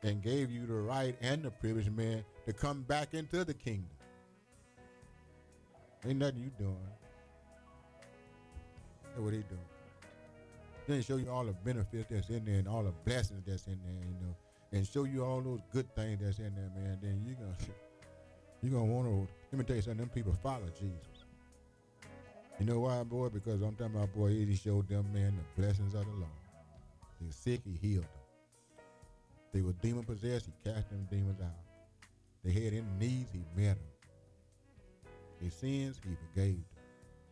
and gave you the right and the privilege, man, to come back into the kingdom. Ain't nothing you doing. That's what he doing. Then show you all the benefits that's in there and all the blessings that's in there, you know, and show you all those good things that's in there, man. Then you gonna want to. Let me tell you something. Them people follow Jesus. You know why, boy? Because I'm talking about, boy, he showed them, man, the blessings of the Lord. They were sick, he healed them. They were demon possessed, he cast them demons out. They had any needs, he met them. Their sins, he forgave them.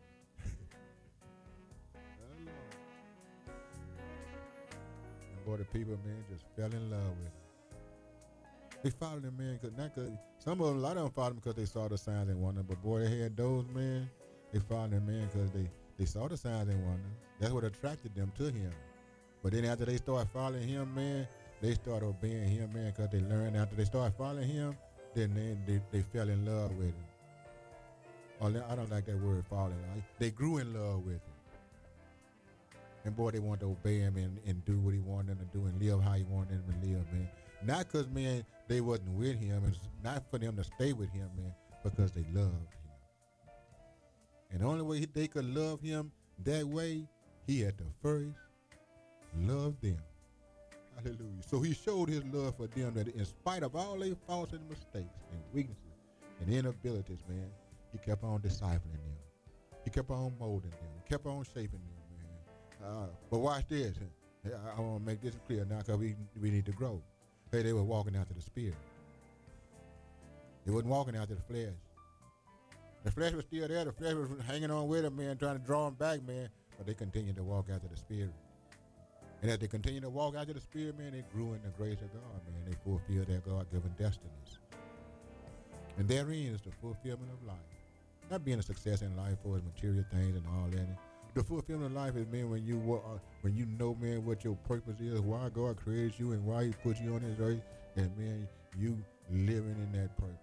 And boy, the people, man, just fell in love with him. They followed him, man, cause some of them, a lot of them followed him because they saw the signs and wonders. But boy, they had those, man, they followed him, man, because they saw the signs and wonders. That's what attracted them to him. But then after they started following him, man, they started obeying him, man, because they learned after they started following him, then they fell in love with him. Or I don't like that word, falling. They grew in love with him. And boy, they wanted to obey him and do what he wanted them to do and live how he wanted them to live, man. Not because, man, they wasn't with him. It's not for them to stay with him, man, because they loved him. And the only way they could love him that way, he had to first love them. Hallelujah. So he showed his love for them that in spite of all their faults and mistakes and weaknesses and inabilities, man, he kept on discipling them. He kept on molding them. He kept on shaping them, man. But watch this. I want to make this clear now because we need to grow. Hey, they were walking after the Spirit. They wasn't walking after the flesh. The flesh was still there. The flesh was hanging on with them, man, trying to draw them back, man. But they continued to walk after the Spirit. And as they continued to walk after the Spirit, man, they grew in the grace of God, man. They fulfilled their God-given destinies. And therein is the fulfillment of life. Not being a success in life for material things and all that. The fulfillment of life is, man, when you know, man, what your purpose is, why God created you and why he put you on this earth, and, man, you living in that purpose.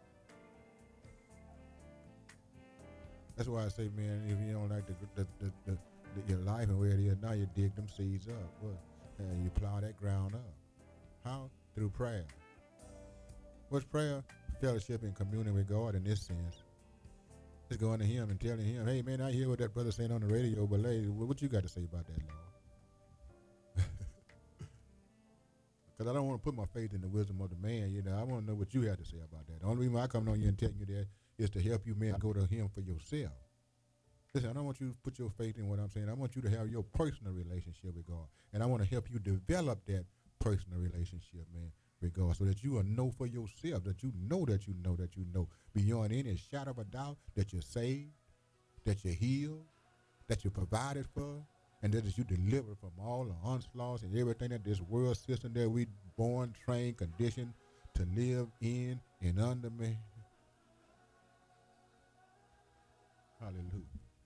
That's why I say, man, if you don't like your life and where it is now, you dig them seeds up. And you plow that ground up. How? Through prayer. What's prayer? Fellowship and communion with God in this sense. Just going to him and telling him, hey, man, I hear what that brother saying on the radio, but hey, what you got to say about that, Lord? Because I don't want to put my faith in the wisdom of the man. You know, I want to know what you have to say about that. The only reason I come on you and telling you that is to help you, man, go to him for yourself. Listen, I don't want you to put your faith in what I'm saying. I want you to have your personal relationship with God. And I want to help you develop that personal relationship, man, with God, so that you will know for yourself, that you know that you know that you know, beyond any shadow of a doubt, that you're saved, that you're healed, that you're provided for, and that you delivered from all the onslaughts and everything that this world system that we born, trained, conditioned to live in and under, man. Hallelujah.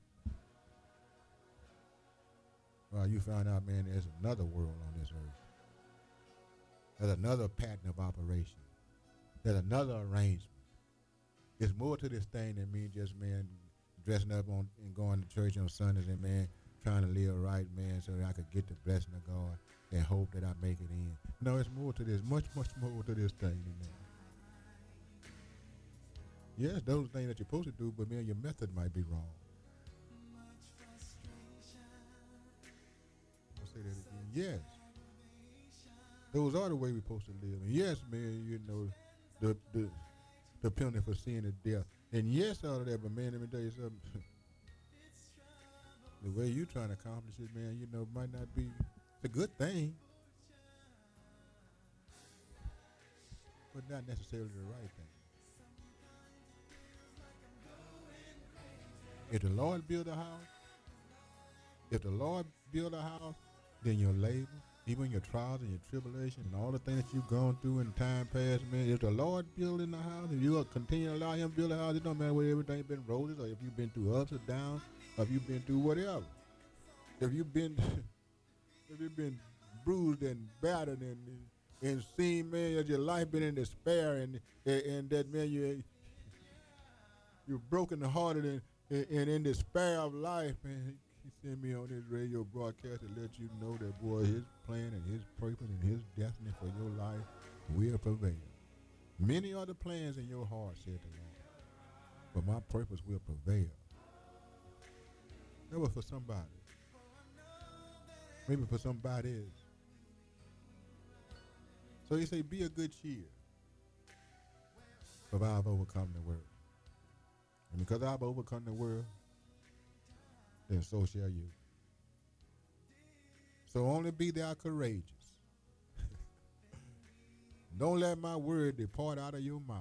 Well, you find out, man, there's another world on this earth. There's another pattern of operation. There's another arrangement. There's more to this thing than me just, man, dressing up on and going to church on Sundays and, man, trying to live right, man, so that I could get the blessing of God and hope that I make it in. No, it's more to this, much, much more to this thing than that. Yes, those things that you're supposed to do, but, man, your method might be wrong. I'll say that again. Yes. Those are the way we're supposed to live. And yes, man, you know, the penalty for sin is death. And yes, all of that, but, man, let me tell you something. The way you're trying to accomplish it, man, you know, might not be, it's a good thing, but not necessarily the right thing. If the Lord build a house, then your labor, even your trials and your tribulation and all the things that you've gone through in time past, man, if the Lord building the house, if you will continue to allow him to build a house, it don't matter whether everything's been roses or if you've been through ups or downs, or if you've been through whatever. If you've been bruised and battered and seen, man, that your life been in despair and that, man, you're broken hearted and in despair of life, man, he sent me on this radio broadcast to let you know that, boy, his plan and his purpose and his destiny for your life will prevail. Many are the plans in your heart, said the Lord, but my purpose will prevail. That was for somebody. Maybe for somebody else. So he say, be a good cheer, for I've overcome the world. And because I've overcome the world, then so shall you. So only be thou courageous. Don't let my word depart out of your mouth.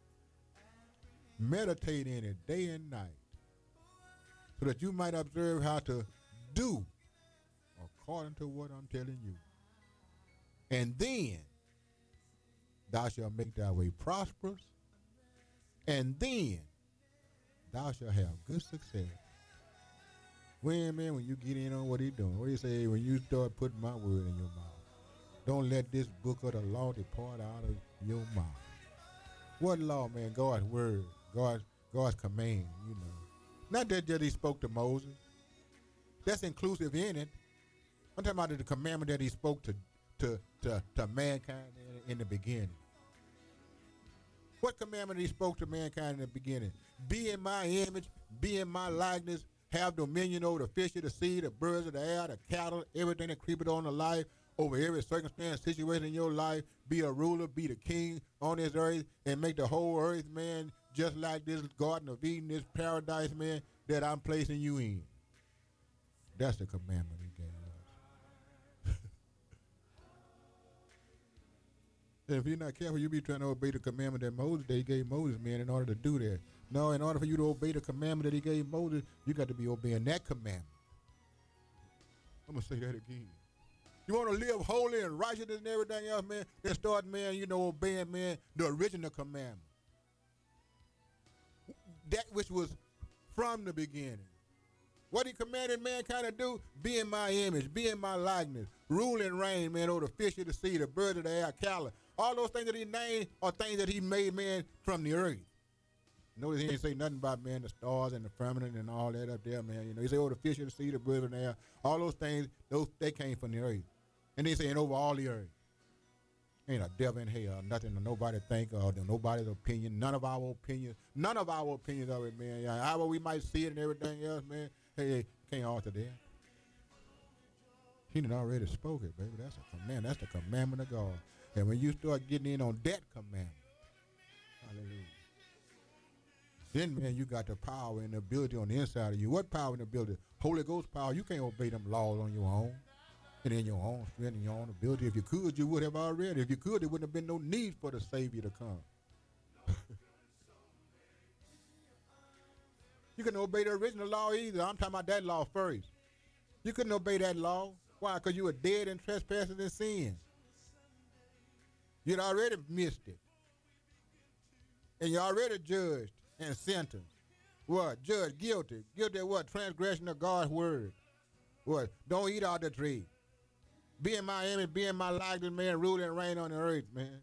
Meditate in it day and night, so that you might observe how to do according to what I'm telling you. And then thou shalt make thy way prosperous, and then thou shalt have good success. When, man, when you get in on what he's doing, what do you say? When you start putting my word in your mouth, don't let this book of the law depart out of your mouth. What law, man? God's word, God's command, you know. Not that he spoke to Moses. That's inclusive in it. I'm talking about the commandment that he spoke to mankind in the beginning. What commandment he spoke to mankind in the beginning? Be in my image, be in my likeness, have dominion over the fish of the sea, the birds of the air, the cattle, everything that creepeth on the life, over every circumstance, situation in your life. Be a ruler, be the king on this earth, and make the whole earth, man, just like this Garden of Eden, this paradise, man, that I'm placing you in. That's the commandment he gave us. And if you're not careful, you'll be trying to obey the commandment that he gave Moses, man, in order to do that. No, in order for you to obey the commandment that he gave Moses, you got to be obeying that commandment. I'm going to say that again. You want to live holy and righteous and everything else, man, then start, man, obeying, man, the original commandment. That which was from the beginning. What he commanded mankind to do, be in my image, be in my likeness, rule and reign, man, over the fish of the sea, the birds of the air, cattle. All those things that he named are things that he made, man, from the earth. Notice he ain't say nothing about, man, the stars and the firmament and all that up there, man. He said, the fish of the sea, the birds of the air, all those things, they came from the earth. And they saying over all the earth. Ain't a devil in hell, nothing that nobody think of, nobody's opinion, none of our opinions of it, man. However we might see it and everything else, man, hey, can't alter that. He done already spoke it, baby. That's a command. That's the commandment of God. And when you start getting in on that commandment, hallelujah, then, man, you got the power and the ability on the inside of you. What power and ability? Holy Ghost power. You can't obey them laws on your own. And in your own strength and your own ability. If you could, you would have already. If you could, there wouldn't have been no need for the Savior to come. You couldn't obey the original law either. I'm talking about that law first. You couldn't obey that law. Why? Because you were dead in trespasses and sins. You'd already missed it. And you already judged and sentenced. What? Judged guilty. Guilty of what? Transgression of God's word. What? Don't eat out the tree. Be in my image, be in my likeness, man, rule and reign on the earth, man.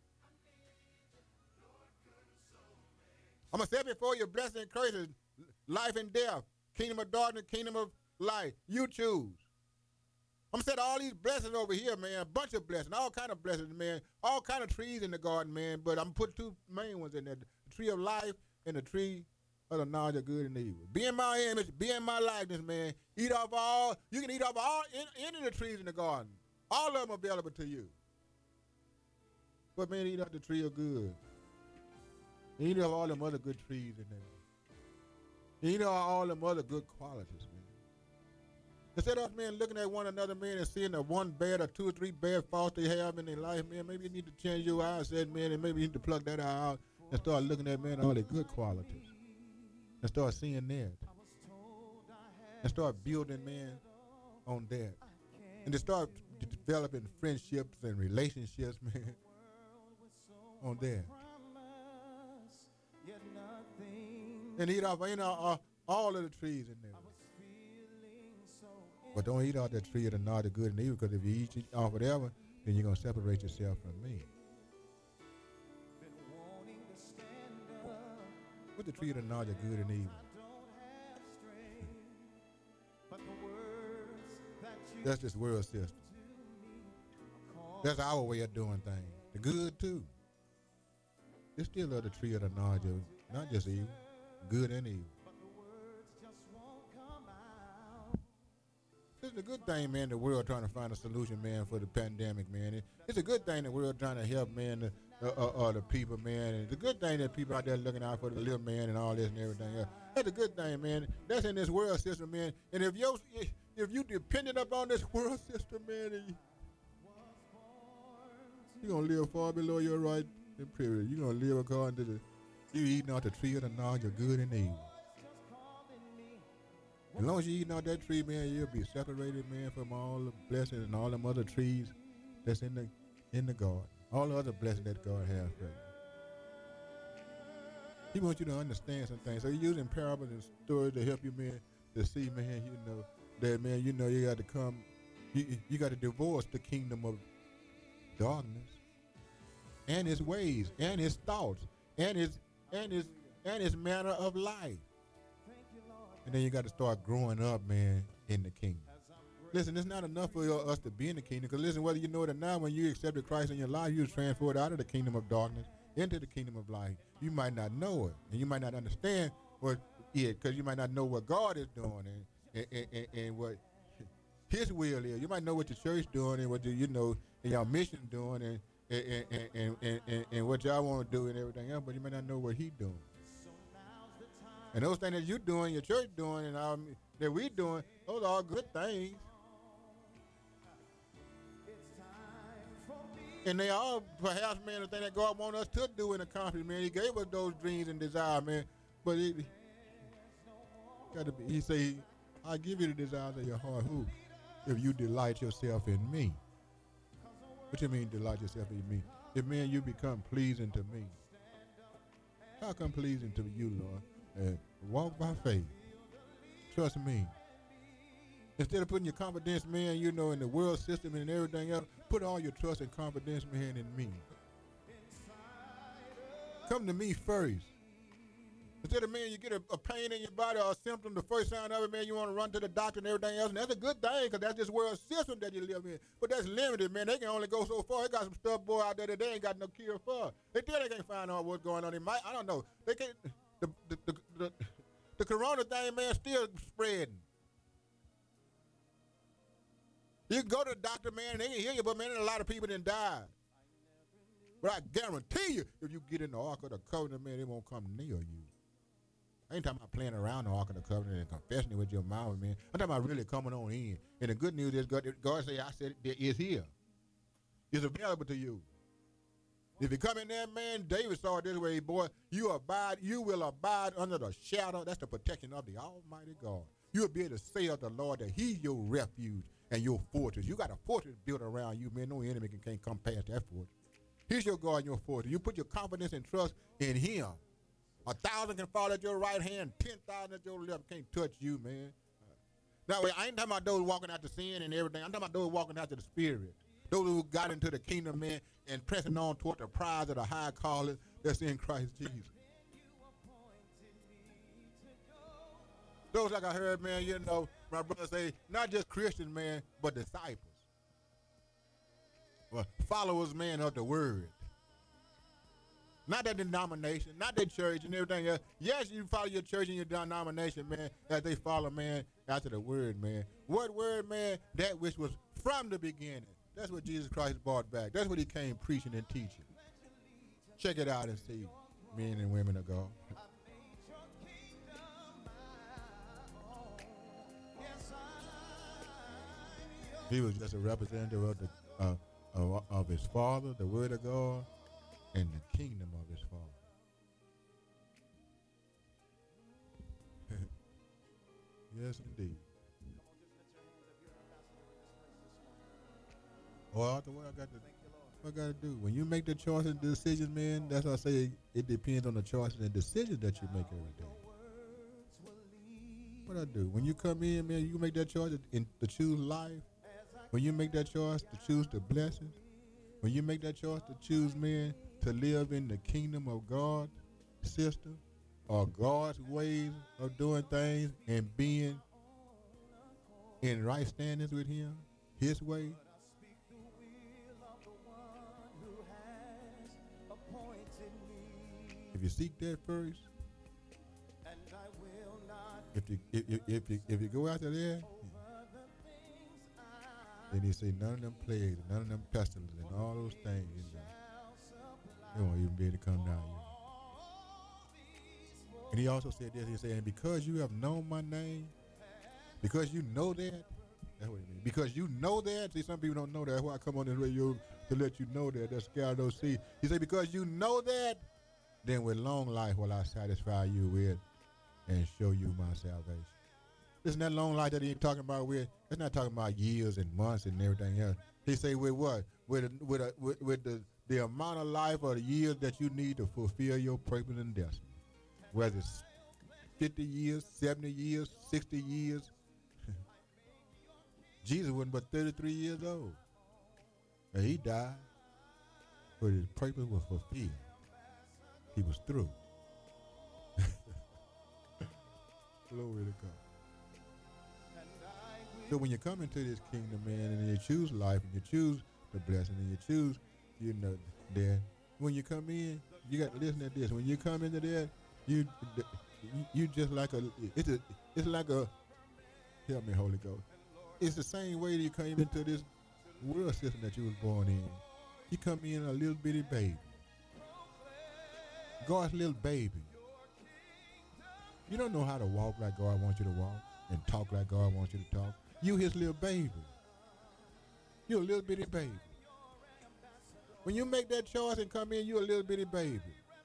I'm going to set before you blessing and curses, life and death, kingdom of darkness, kingdom of light. You choose. I'm going to set all these blessings over here, man, a bunch of blessings, all kind of blessings, man, all kind of trees in the garden, man, but I'm going to put two main ones in there, the tree of life and the tree of the knowledge of good and evil. Be in my image, be in my likeness, man. Eat off all, you can eat off all, any of the trees in the garden. All of them available to you. But, man, eat off the tree of good. And eat off all them other good trees in there. And eat off all them other good qualities, man. Instead of us, man, looking at one another, man, and seeing the one bad or two or three bad faults they have in their life, man, maybe you need to change your eyesight, man, and maybe you need to plug that out and start looking at, man, all the good qualities. And start seeing that. And start building, man, on that. And to start developing friendships and relationships, man, on that. And eat off all of the trees in there. But don't eat off that tree of the knowledge of good and evil, because if you eat off whatever, then you're going to separate yourself from me. What's the tree of the knowledge of good and evil? That's this world system. That's our way of doing things. The good too. It's still of the tree of the knowledge of not just evil, good and evil. It's a good thing, man, the world trying to find a solution, man, for the pandemic, man. It's a good thing the world trying to help, man, the people, man. And it's a good thing that people out there looking out for the little man and all this and everything else. That's a good thing, man. That's in this world system, man. And if you dependent upon this world system, man, you're going to live far below your right and privilege. You're going to live according to you eating off the tree of the knowledge of good and evil. As long as you eating out that tree, man, you'll be separated, man, from all the blessings and all them other trees that's in the garden. All the other blessings that God has for you. He wants you to understand some things. So he's using parables and stories to help you, man, to see, man, that, man, you got to come, you got to divorce the kingdom of darkness and his ways and his thoughts and his manner of life. And then you got to start growing up, man, in the kingdom. Listen, it's not enough for us to be in the kingdom. Because listen, whether you know it or not, when you accepted Christ in your life, you was transferred out of the kingdom of darkness into the kingdom of light. You might not know it, and you might not understand what it, because you might not know what God is doing and what His will is. You might know what the church doing and what and your mission doing and what y'all want to do and everything else, but you might not know what He doing. And those things that you doing, your church doing, and that we doing, those are all good things. And they are perhaps, man, the thing that God wants us to do and accomplish, man. He gave us those dreams and desires, man. But it got to be. He say, "I give you the desires of your heart." Who? If you delight yourself in me. What you mean, delight yourself in me? If, man, you become pleasing to me. How come pleasing to you, Lord? Walk by faith. Trust me. Instead of putting your confidence, man, in the world system and everything else, put all your trust and confidence, man, in me. Come to me first. Instead of, man, you get a pain in your body or a symptom, the first sign of it, man, you want to run to the doctor and everything else. And that's a good thing because that's this world system that you live in. But that's limited, man. They can only go so far. They got some stuff, boy, out there that they ain't got no cure for. They can't find out what's going on. I don't know. They can't. The corona thing, man, still spreading. You can go to the doctor, man, and they can heal you, but, man, a lot of people done died. But I guarantee you, if you get in the Ark of the Covenant, man, they won't come near you. I ain't talking about playing around the Ark of the Covenant and confessing it with your mouth, man. I'm talking about really coming on in. And the good news is God say, I said it is here. It's available to you. If you come in there, man, David saw it this way, boy, you will abide under the shadow. That's the protection of the Almighty God. You'll be able to say of the Lord that He's your refuge and your fortress. You got a fortress built around you, man. No enemy can't come past that fortress. He's your God and your fortress. You put your confidence and trust in Him. 1,000 can fall at your right hand, 10,000 at your left can't touch you, man. Now, I ain't talking about those walking out to sin and everything. I'm talking about those walking out to the Spirit. Those who got into the kingdom, man, and pressing on toward the prize of the high calling that's in Christ Jesus. Those, like I heard, man, my brother say, not just Christians, man, but disciples. Well, followers, man, of the word. Not that denomination, not that church and everything else. Yes, you follow your church and your denomination, man, as they follow, man, after the word, man. What word, man? That which was from the beginning. That's what Jesus Christ brought back. That's what He came preaching and teaching. Check it out and see, men and women of God. He was just a representative of His Father, the Word of God, and the kingdom of His Father. Yes, indeed. Well, Arthur, what I got to do? When you make the choices and decisions, man, that's why I say it depends on the choices and decisions that you make every day. What I do? When you come in, man, you make that choice to choose life. When you make that choice to choose the blessings. When you make that choice to choose, man, to live in the kingdom of God system or God's ways of doing things and being in right standings with Him, His way. you seek that first, if you go after there, then he say none of them plagues, none of them pestilences, and all those things, they won't even be able to come down here. And he also said this. He said, and because you have known my name, because you know that, that's what he means. Because you know that. See, some people don't know that. That's why I come on this radio to let you know that. That's scared those see. He said, because you know that, then with long life will I satisfy you with and show you my salvation. Isn't that long life that he's talking about with? It's not talking about years and months and everything else. He say with what? With the amount of life or the years that you need to fulfill your purpose and destiny. Whether it's 50 years, 70 years, 60 years. Jesus wasn't but 33 years old. And he died, but his purpose was fulfilled. He was through. Glory to God. So when you come into this kingdom, man, and you choose life, and you choose the blessing, and you choose, that when you come in, you got to listen to this. When you come into that, you just like it's like a, help me, Holy Ghost. It's the same way that you came into this world system that you was born in. You come in a little bitty baby. God's little baby. You don't know how to walk like God wants you to walk and talk like God wants you to talk. You his little baby. You're a little bitty baby. When you make that choice and come in, you're a little bitty baby.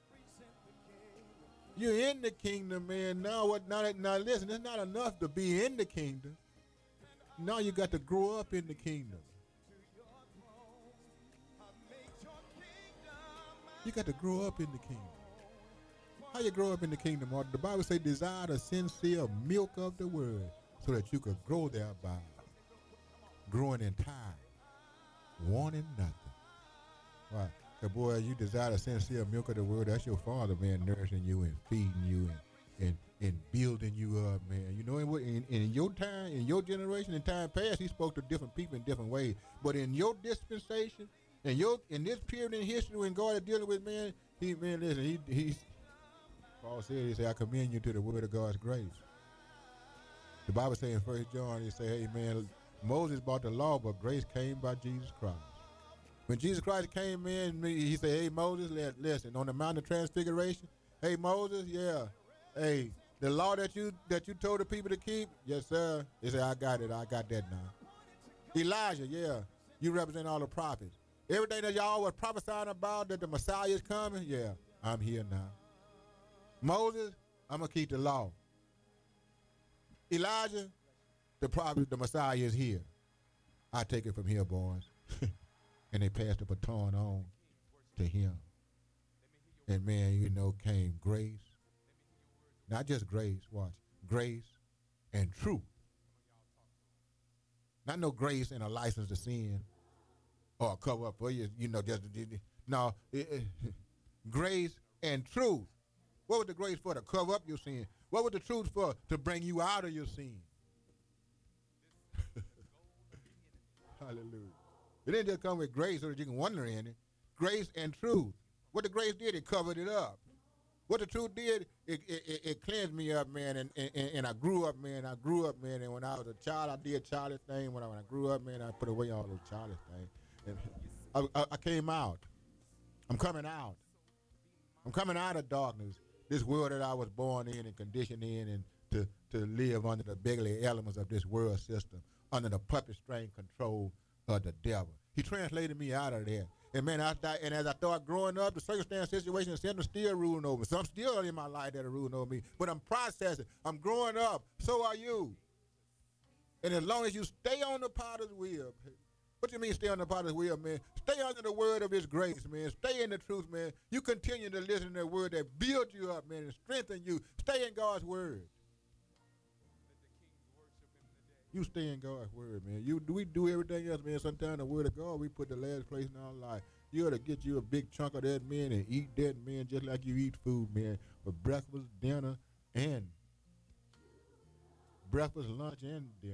You're in the kingdom, man. Now listen, it's not enough to be in the kingdom. Now you got to grow up in the kingdom. You got to grow up in the kingdom. How you grow up in the kingdom? The Bible says desire the sincere milk of the word so that you could grow thereby. Growing in time. Wanting nothing. Right. Because boy, you desire the sincere milk of the word. That's your father, man, nourishing you and feeding you and building you up, man. You know, in your time, in your generation, in time past, he spoke to different people in different ways. But in your dispensation, in this period in history when God is dealing with man, Paul said, I commend you to the word of God's grace. The Bible says in 1 John, he said, hey man, Moses brought the law, but grace came by Jesus Christ. When Jesus Christ came in, he said, hey Moses, listen, on the Mount of Transfiguration, hey Moses, yeah, hey, the law that you told the people to keep, yes sir. He said, I got it, I got that now. Elijah, yeah, you represent all the prophets. Everything that y'all was prophesying about, that the Messiah is coming, yeah, I'm here now. Moses, I'm going to keep the law. Elijah, the prophet, the Messiah is here. I take it from here, boys. And they passed the baton on to him. And man, came grace. Not just grace, watch. Grace and truth. Not no grace and a license to sin or a cover up for you, no, grace and truth. What was the grace for? To cover up your sin. What was the truth for? To bring you out of your sin. Hallelujah. It didn't just come with grace so that you can wonder in it. Grace and truth. What the grace did, it covered it up. What the truth did, it cleansed me up, man, and I grew up, man. And when I was a child, I did childish things. When I grew up, man, I put away all those childish things. And I came out. I'm coming out. I'm coming out of darkness. This world that I was born in and conditioned in, and to live under the beggarly elements of this world system, under the puppet string control of the devil. He translated me out of there. And man, as I started growing up, the circumstance, situation, and still ruling over me. Some still in my life that are ruling over me. But I'm processing. I'm growing up. So are you. And as long as you stay on the potter's wheel, what do you mean stay on the potter's wheel, man? Stay under the word of his grace, man. Stay in the truth, man. You continue to listen to the word that builds you up, man, and strengthen you. Stay in God's word. You stay in God's word, man. We do everything else, man. Sometimes the word of God, we put the last place in our life. You ought to get you a big chunk of that, man, and eat that, man, just like you eat food, man, for breakfast, dinner, and lunch, and dinner.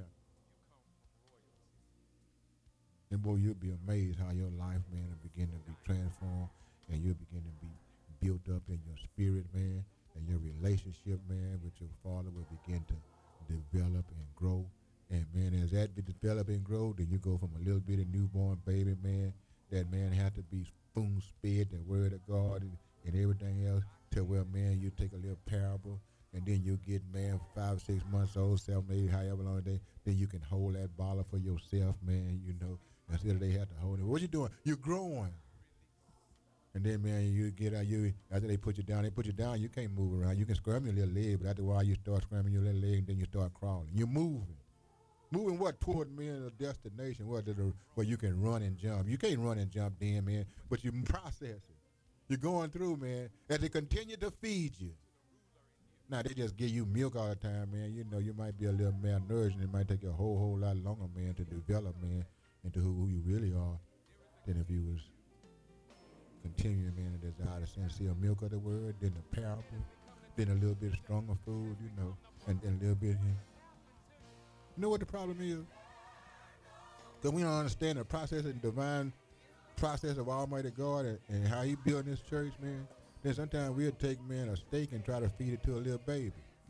And boy, you'll be amazed how your life, man, will begin to be transformed, and you'll begin to be built built up in your spirit, man, and your relationship, man, with your Father will begin to develop and grow. And man, as that develop and grow, then you go from a little bitty newborn baby, man. That man had to be spoon fed the word of God and everything else. To where man, you take a little parable, and then you get man 5 6 months old, 7 8, however long they. Then you can hold that bottle for yourself, man. You know, instead of they have to hold it. What you doing? You're growing. And then, man, you get out. You after they put you down, you can't move around. You can scramble your little leg, but after a while, you start scrambling your little leg, and then you start crawling. You're moving. Moving what toward man a destination where you can run and jump. You can't run and jump then, man, but you process it. You're going through, man, as they continue to feed you. Now they just give you milk all the time, man. You know you might be a little malnourished, and it might take you a whole lot longer, man, to develop, man, into who you really are, than if you was continuing, man, to desire the sincere milk of the word, then the parable, then a little bit stronger food, you know, and then a little bit. You know what the problem is? Because we don't understand the process and divine process of Almighty God and how He built this church, man. Then sometimes we'll take, man, a steak and try to feed it to a little baby.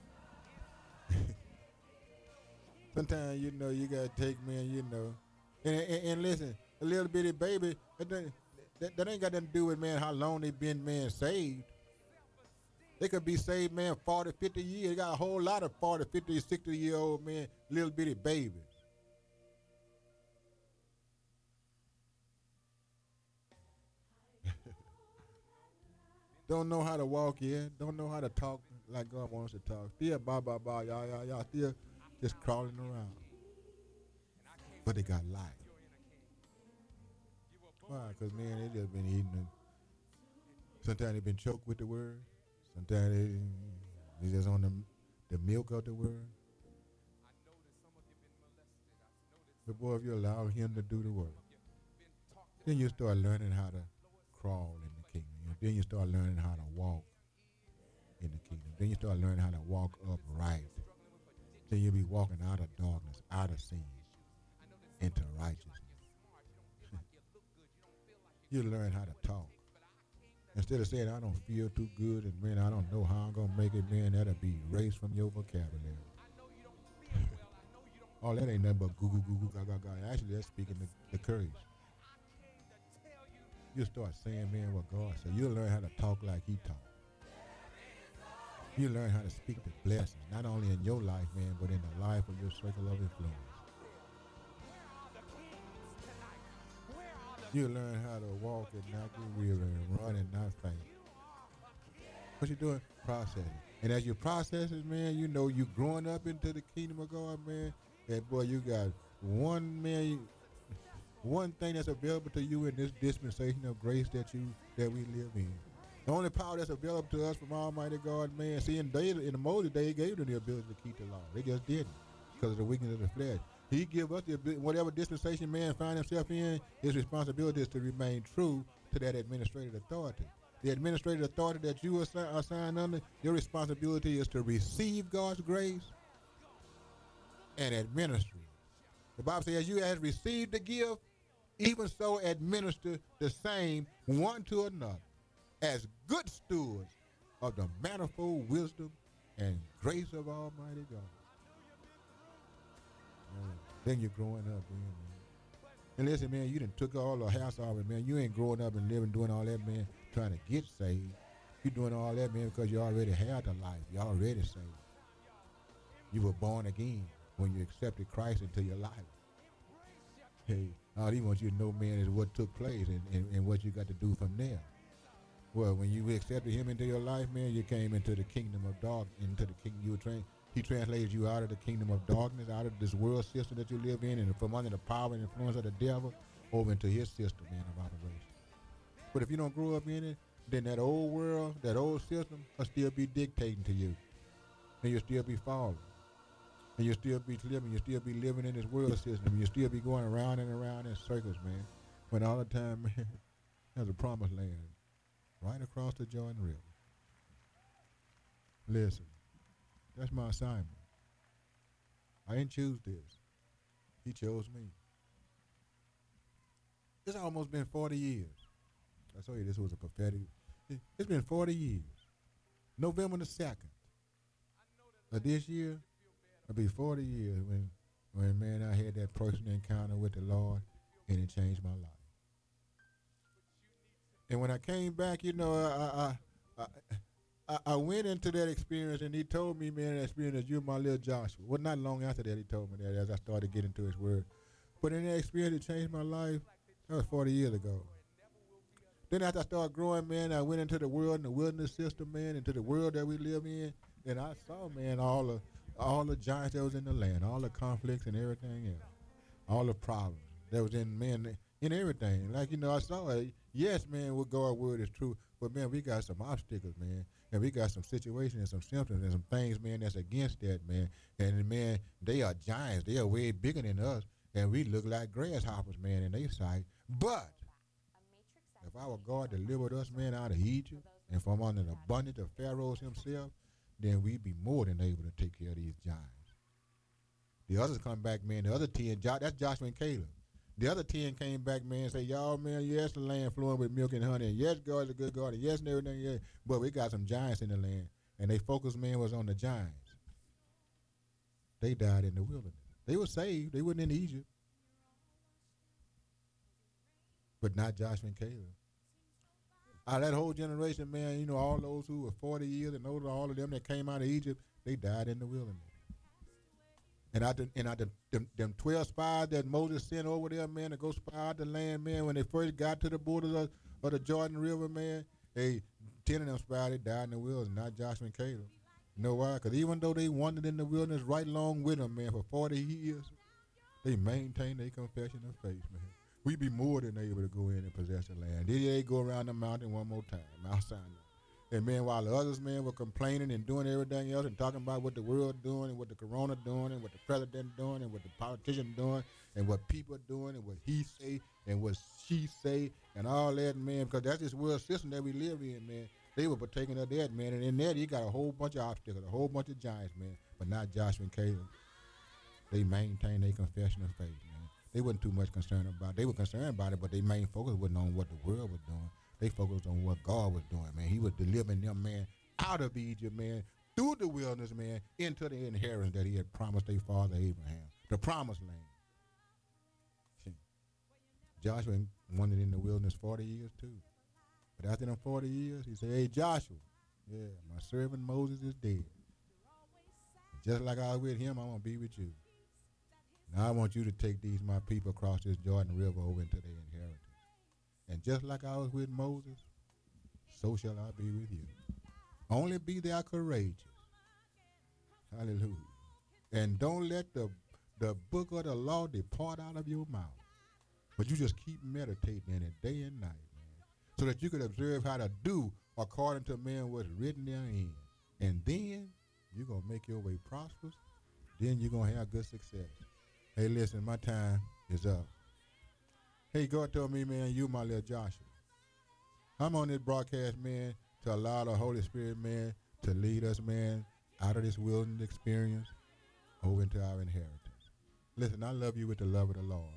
Sometimes, you know, you got to take, man, you know. And listen, a little bitty baby, that ain't got nothing to do with, man, how long they been, man, saved. They could be saved, man, 40, 50 years. They got a whole lot of 40, 50, 60-year-old, man, little bitty babies. Don't know how to walk yet. Don't know how to talk like God wants to talk. Still, y'all still just crawling around. But they got life. Why? Because, man, they just been eating them. Sometimes they've been choked with the word. Sometimes they just on the milk of the word. But boy, if you allow him to do the work, then you start learning how to crawl in the kingdom. Then you start learning how to walk in the kingdom. Then you start learning how to walk upright. Then you'll be walking out of darkness, out of sin, into righteousness. You learn how to talk. Instead of saying, I don't feel too good, and man, I don't know how I'm going to make it, man, that'll be erased from your vocabulary. Oh, that ain't nothing but goo goo goo goo ga ga ga. Actually, that's speaking the courage. You start saying, man, what God said. You'll learn how to talk like He talk. You learn how to speak the blessings, not only in your life, man, but in the life of your circle of influence. You learn how to walk and not get weary and run and not faint. What you doing? Processing. And as you process it, man, you know you growing up into the kingdom of God, man. And boy, you got one thing that's available to you in this dispensation of grace that we live in. The only power that's available to us from Almighty God, man. See, in the Moses day, He gave them the ability to keep the law. They just didn't because of the weakness of the flesh. He give us the ability, whatever dispensation man find himself in, his responsibility is to remain true to that administrative authority. The administrative authority that you are assigned under, your responsibility is to receive God's grace and administer it. The Bible says, as you have received the gift, even so administer the same one to another, as good stewards of the manifold wisdom and grace of Almighty God. Then you're growing up, man. And listen, man, you done took all the house off it, man. You ain't growing up and living, doing all that, man, trying to get saved. You're doing all that, man, because you already had the life. You already saved. You were born again when you accepted Christ into your life. Hey, all He wants you to know, man, is what took place and what you got to do from there. Well, when you accepted Him into your life, man, you came into the kingdom of darkness, into the kingdom you were trained. He translated you out of the kingdom of darkness, out of this world system that you live in, and from under the power and influence of the devil, over into His system, man, of operation. But if you don't grow up in it, then that old world, that old system, will still be dictating to you. And you'll still be falling. And you'll still be living in this world system. And you'll still be going around and around in circles, man. When all the time, man, there's a promised land right across the Jordan River. Listen. That's my assignment. I didn't choose this. He chose me. It's almost been 40 years. I told you this was a prophetic It's been 40 years. November the 2nd of this year, it'll be 40 years when man, I had that personal encounter with the Lord, and it changed my life. And when I came back, I went into that experience, and he told me, man, that experience that you're my little Joshua. Well, not long after that, he told me that as I started getting into his word. But in that experience, it changed my life. That was 40 years ago. Then after I started growing, man, I went into the world and the wilderness system, man, into the world that we live in, and I saw, man, all the giants that was in the land, all the conflicts and everything else, all the problems that was in man in everything. Like I saw it. Yes, man, what God's word is true, but man, we got some obstacles, man, and we got some situations and some symptoms and some things, man, that's against that, man. And man, they are giants. They are way bigger than us, and we look like grasshoppers, man, in their sight. But if our God delivered us, man, out of Egypt and from under the abundance of Pharaohs himself, then we'd be more than able to take care of these giants. The others come back, man. The other 10, that's Joshua and Caleb. The other 10 came back, man, and say, y'all, man, yes, the land flowing with milk and honey, and yes, God's a good God, and yes, and everything, yeah. But we got some giants in the land, and they focus, man, was on the giants. They died in the wilderness. They were saved. They weren't in Egypt. But not Joshua and Caleb. Out of that whole generation, man, all those who were 40 years and older, all of them that came out of Egypt, they died in the wilderness. And them 12 spies that Moses sent over there, man, to go spy out the land, man, when they first got to the borders of the Jordan River, man, 10 of them spies, they died in the wilderness, not Joshua and Caleb. You know why? Because even though they wandered in the wilderness right along with them, man, for 40 years, they maintained their confession of faith, man. We be more than able to go in and possess the land. Then they go around the mountain one more time, Mount Sinai. And man, while the others, man, were complaining and doing everything else and talking about what the world doing and what the corona doing and what the president doing and what the politician doing and what people doing and what he say and what she say and all that, man, because that's this world system that we live in, man. They were partaking of that, man, and in that you got a whole bunch of obstacles, a whole bunch of giants, man, but not Joshua and Caleb. They maintained their confession of faith, man. They wasn't too much concerned about it. They were concerned about it, but their main focus wasn't on what the world was doing. They focused on what God was doing, man. He was delivering them, man, out of Egypt, man, through the wilderness, man, into the inheritance that he had promised their father Abraham, the promised land. See, Joshua wandered in the wilderness 40 years, too. But after them 40 years, he said, hey, Joshua, yeah, my servant Moses is dead. And just like I was with him, I'm going to be with you. Now I want you to take my people across this Jordan River over into their inheritance. And just like I was with Moses, so shall I be with you. Only be thou courageous. Hallelujah. And don't let the book of the law depart out of your mouth. But you just keep meditating in it day and night, man. So that you can observe how to do according to, man, what's written therein. And then you're going to make your way prosperous. Then you're going to have good success. Hey, listen, my time is up. Hey, God told me, man, you my little Joshua. I'm on this broadcast, man, to allow the Holy Spirit, man, to lead us, man, out of this wilderness experience over into our inheritance. Listen, I love you with the love of the Lord,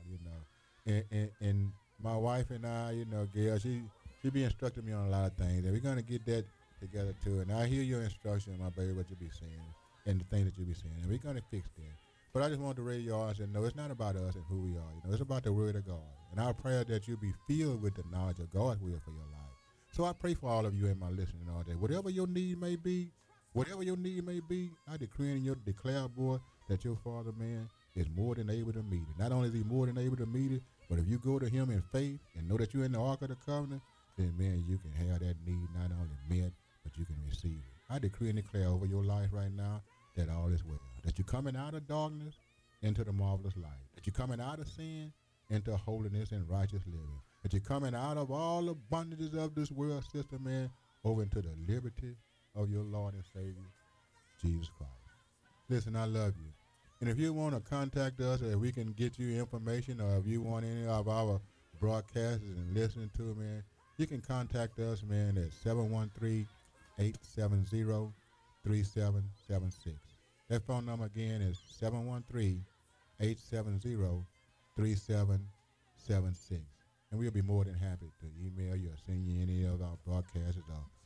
And my wife and I, Gail, she be instructing me on a lot of things, and we're going to get that together, too. And I hear your instruction, my baby, what you be saying, and the things that you be saying, and we're going to fix that. But I just want to raise your eyes and know it's not about us and who we are. It's about the word of God. And I pray that you be filled with the knowledge of God's will for your life. So I pray for all of you in my listening all day. Whatever your need may be, I decree and you declare, boy, that your Father, man, is more than able to meet it. Not only is he more than able to meet it, but if you go to him in faith and know that you're in the Ark of the Covenant, then, man, you can have that need not only met, but you can receive it. I decree and declare over your life right now that all is well. That you're coming out of darkness into the marvelous light. That you're coming out of sin into holiness and righteous living. That you're coming out of all the bondages of this world system, man, over into the liberty of your Lord and Savior, Jesus Christ. Listen, I love you. And if you want to contact us, or if we can get you information, or if you want any of our broadcasts and listening to it, man, you can contact us, man, at 713-870-3776. That phone number again is 713-870-3776. And we'll be more than happy to email you or send you any of our broadcasts or